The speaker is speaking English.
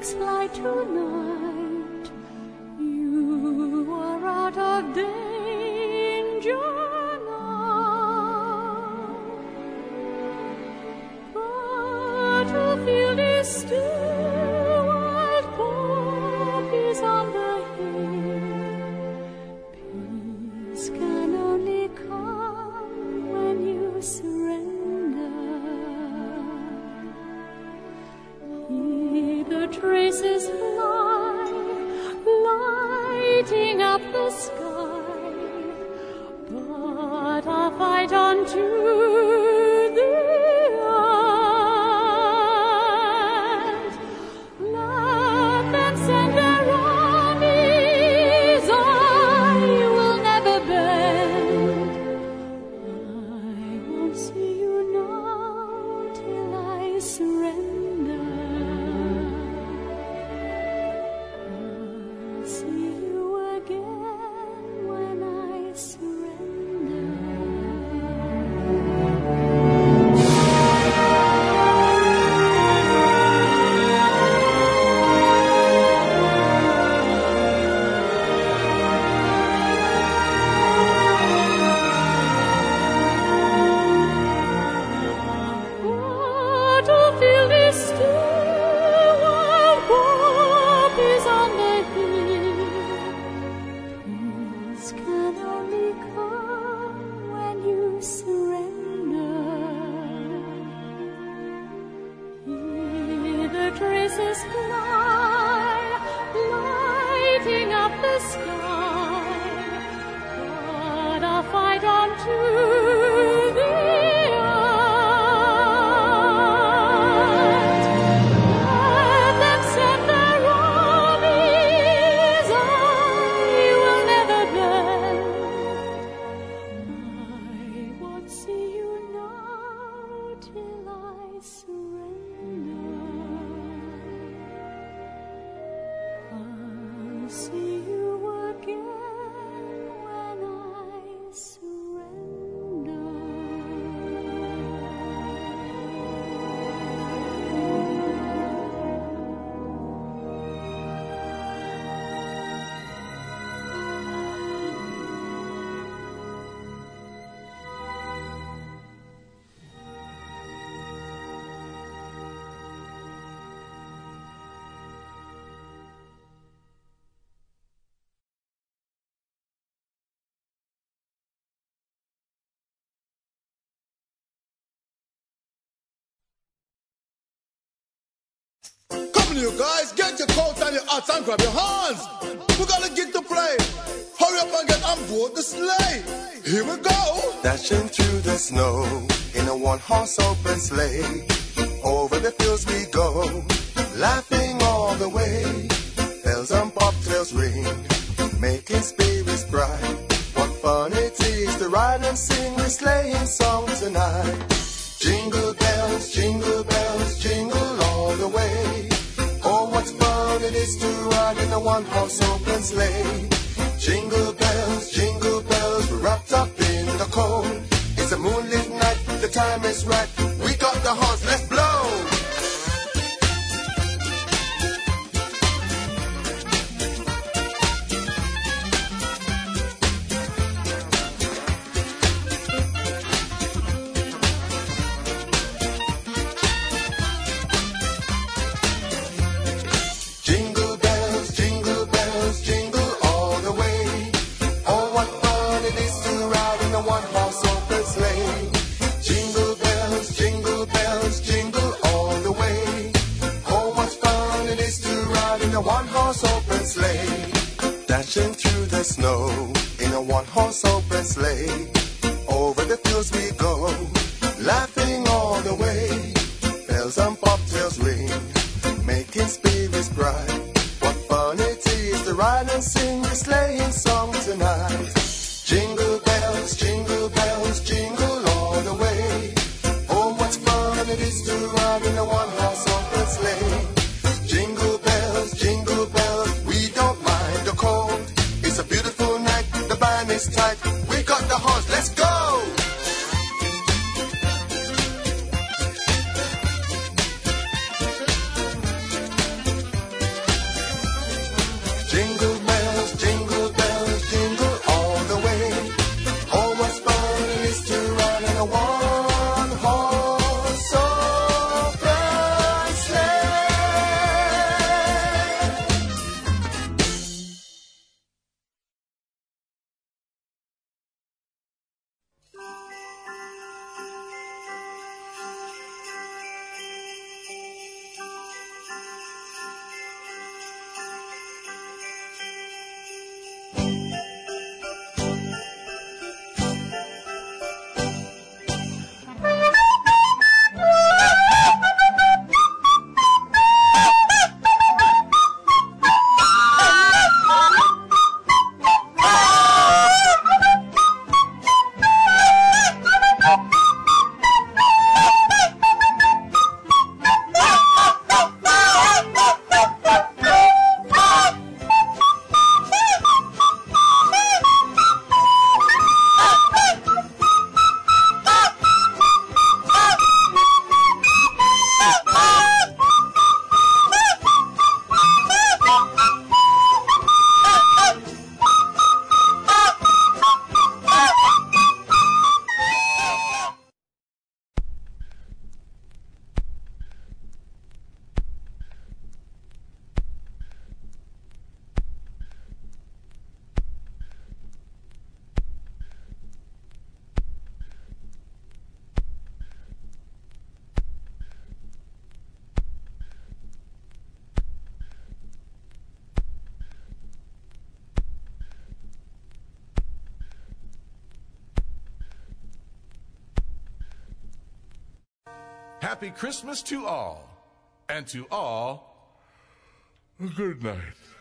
fly tonight. You are out of danger now. But to feel this still wild poppies on the hill, peace can only come when you surrender. Hear the traces fly, lighting up the sky, but I'll fight on to the end. Let them send their armies, I will never bend. I won't see you now till I surrender. I'll see you again when I surrender. Oh, to feel this still wild poppies on the hill, peace can only come when you surrender. Hear the traces fly, lighting up the sky, but I'll fight on to the end. Let them send their armies, I will never bend. I won't see you now till I surrender. I'll see you again when I surrender. Come on, you guys, get your coats and your hats and grab your hands. We got a gig to play. Hurry up and get on board the sleigh. Here we go. Dashing through the snow in a one-horse open sleigh. Over the fields we go, laughing all the way. Bells and bobtails ring, making spirits bright. What fun it is to ride and sing a sleighing song tonight. Jingle bells, jingle all the way. Oh, what fun it is to ride in a one-horse open sleigh. Jingle bells, we're wrapped up in the cold. It's a moonlit night, the time is right. We got the horns, let's blow. Jingle bells, jingle all the way. Oh, what fun it is to ride in a one-horse open sleigh. Jingle bells, jingle all the way. Oh, what fun it is to ride in a one-horse open sleigh. Dashing through the snow in a one-horse open sleigh. Over the fields we go, laughing all the way. Bells and bobtails ring, making spirits bright. What fun it is to ride and sing a sleighing song tonight. Jingle bells, jingle all the way. Oh, what fun it is to ride in a one-horse open sleigh. Jingle bells, we don't mind the cold. It's a beautiful night, the band is tight. We got the horns, let's go! Jingle bells, jingle all the way. Oh, what fun it is to ride in a one-horse open sleigh. Happy Christmas to all, and to all, good night.